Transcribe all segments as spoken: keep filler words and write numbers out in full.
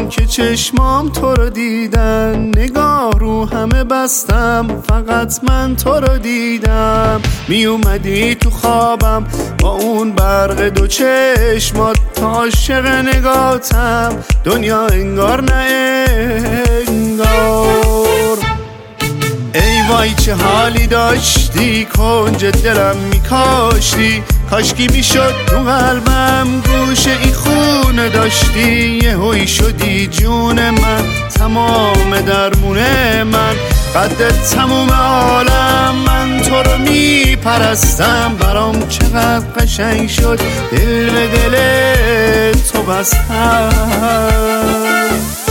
که چشمام تو رو دیدن، نگاه رو همه بستم فقط من تو رو دیدم. می اومدی تو خوابم با اون برق دو چشمات، تا عاشق نگاتم دنیا انگار نه انگار. ای وای چه حالی داشتی، کنج دلم میکاشتی، کاشکی میشد تو قلبم گوشه این خونه داشتی. یه هوی شدی جون من، تمام درمونه من، قدت تموم عالم، من تو رو میپرستم. برام چقدر قشنگ شد دل به دل تو بستم.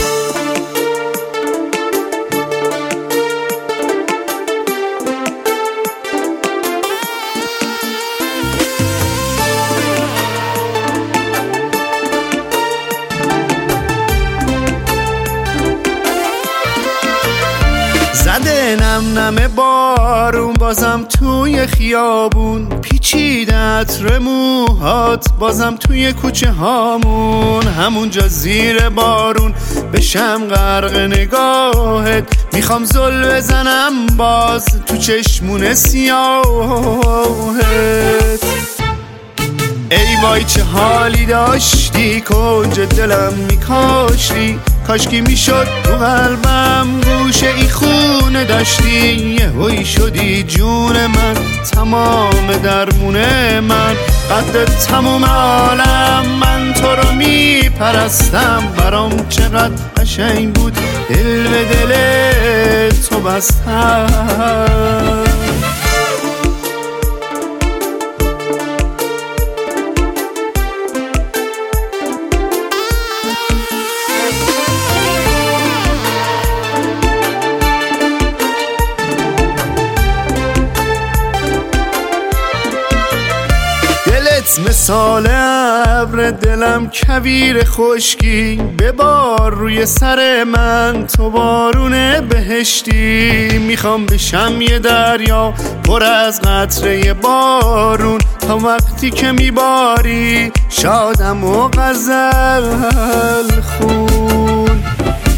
زده نم نم بارون بازم توی خیابون، پیچیده عطر موهات بازم توی کوچه هامون. همونجا زیر بارون بشم غرق نگاهت، میخوام زل بزنم باز تو چشمون سیاهت. ای وای چه حالی داشتی، کنج دلم میکاشتی، کاشکی میشد تو قلبم گوشه ای خونه داشتی. یه هوی شدی جون من، تمام درمونه من، قدت تموم عالم، من تو رو میپرستم. برام چقدر قشنگ بود دل به دل تو بستم. مثال ابر دلم کویر خشکی، ببار روی سر من تو بارون بهشتی. میخوام بشم یه دریا پر از قطره بارون، تا وقتی که میباری شادم و غزل خون.